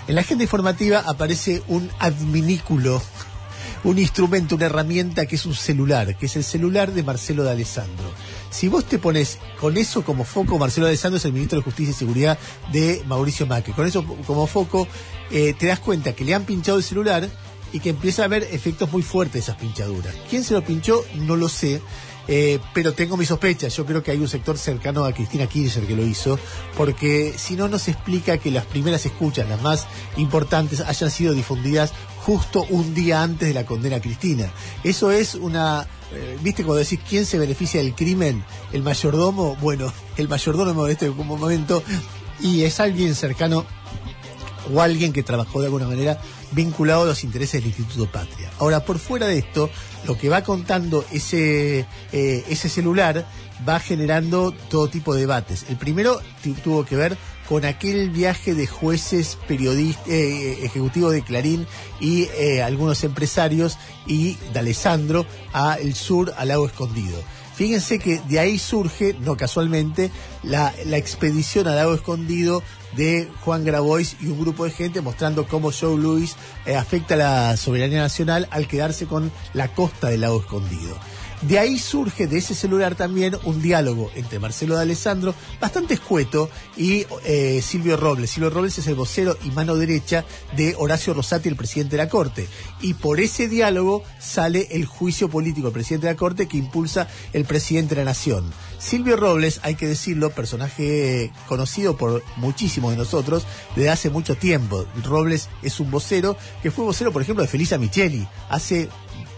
En la agenda informativa aparece un adminículo, un instrumento, una herramienta que es un celular, que es el celular de Marcelo D'Alessandro. Si vos te pones con eso como foco, Marcelo D'Alessandro es el ministro de Justicia y Seguridad de Mauricio Macri. Con eso como foco, te das cuenta que le han pinchado el celular y que empieza a haber efectos muy fuertes de esas pinchaduras. ¿Quién se lo pinchó? No lo sé. Pero tengo mis sospechas. Yo creo que hay un sector cercano a Cristina Kirchner que lo hizo, porque si no, no se explica que las primeras escuchas, las más importantes, hayan sido difundidas justo un día antes de la condena a Cristina. Eso es una... ¿Viste cuando decís quién se beneficia del crimen? ¿El mayordomo? Bueno, el mayordomo en este momento, y es alguien cercano o alguien que trabajó de alguna manera vinculado a los intereses del Instituto Patria. Ahora, por fuera de esto, lo que va contando ese celular va generando todo tipo de debates. El primero tuvo que ver con aquel viaje de jueces, periodistas, ejecutivos de Clarín y algunos empresarios y D'Alessandro al sur, al Lago Escondido. Fíjense que de ahí surge, no casualmente, la expedición al Lago Escondido de Juan Grabois y un grupo de gente mostrando cómo Joe Louis afecta a la soberanía nacional al quedarse con la costa del Lago Escondido. De ahí surge, de ese celular también, un diálogo entre Marcelo D'Alessandro, bastante escueto, y Silvio Robles. Silvio Robles es el vocero y mano derecha de Horacio Rosati, el presidente de la Corte. Y por ese diálogo sale el juicio político del presidente de la Corte que impulsa el presidente de la Nación. Silvio Robles, hay que decirlo, personaje conocido por muchísimos de nosotros desde hace mucho tiempo. Robles es un vocero que fue vocero, por ejemplo, de Felisa Micheli hace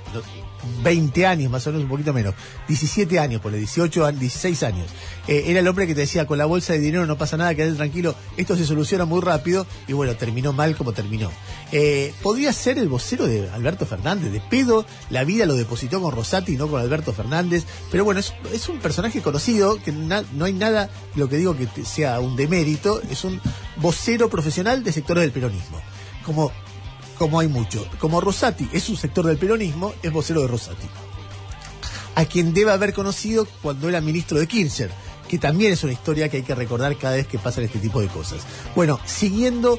20 años, más o menos, un poquito menos, 17 años, por 18 años, 16 años. Era el hombre que te decía, con la bolsa de dinero no pasa nada, quédate tranquilo, esto se soluciona muy rápido, y bueno, terminó mal como terminó. Podría ser el vocero de Alberto Fernández, de pedo, la vida lo depositó con Rosati y no con Alberto Fernández, pero bueno, es un personaje conocido, que no hay nada, lo que digo que sea un demérito, es un vocero profesional de sectores del peronismo, como hay mucho. Como Rosati es un sector del peronismo, es vocero de Rosati, a quien debe haber conocido cuando era ministro de Kirchner, que también es una historia que hay que recordar cada vez que pasan este tipo de cosas. Bueno, siguiendo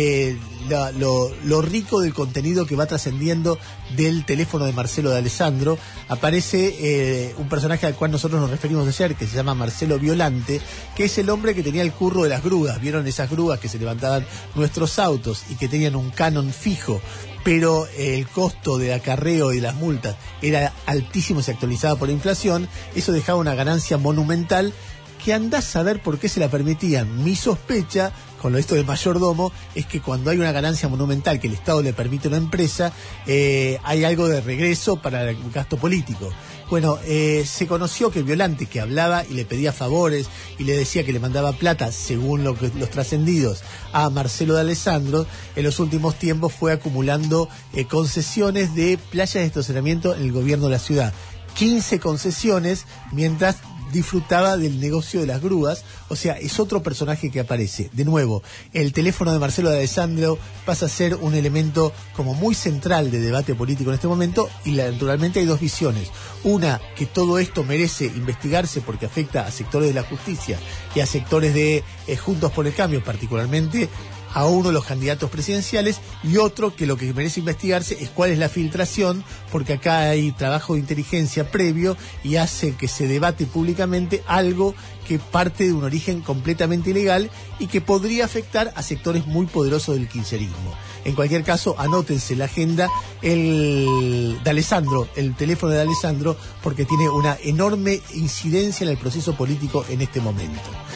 lo rico del contenido que va trascendiendo del teléfono de Marcelo D'Alessandro, aparece un personaje al cual nosotros nos referimos ayer, que se llama Marcelo Violante, que es el hombre que tenía el curro de las grúas. ¿Vieron esas grúas que se levantaban nuestros autos y que tenían un canon fijo, pero el costo de acarreo y las multas era altísimo y se actualizaba por inflación? Eso dejaba una ganancia monumental que andás a saber por qué se la permitían. Mi sospecha, con esto del mayordomo, es que cuando hay una ganancia monumental que el Estado le permite a una empresa, hay algo de regreso para el gasto político. Bueno, se conoció que Violante, que hablaba y le pedía favores y le decía que le mandaba plata, según los trascendidos, a Marcelo D'Alessandro, en los últimos tiempos fue acumulando concesiones de playas de estacionamiento en el gobierno de la ciudad. 15 concesiones, mientras disfrutaba del negocio de las grúas. O sea, es otro personaje que aparece. De nuevo, el teléfono de Marcelo D'Alessandro pasa a ser un elemento como muy central de debate político en este momento, y naturalmente hay dos visiones. Una, que todo esto merece investigarse porque afecta a sectores de la justicia y a sectores de Juntos por el Cambio, particularmente a uno de los candidatos presidenciales, y otro que lo que merece investigarse es cuál es la filtración, porque acá hay trabajo de inteligencia previo y hace que se debate públicamente algo que parte de un origen completamente ilegal y que podría afectar a sectores muy poderosos del kirchnerismo. En cualquier caso, anótense la agenda el teléfono de D'Alessandro, porque tiene una enorme incidencia en el proceso político en este momento.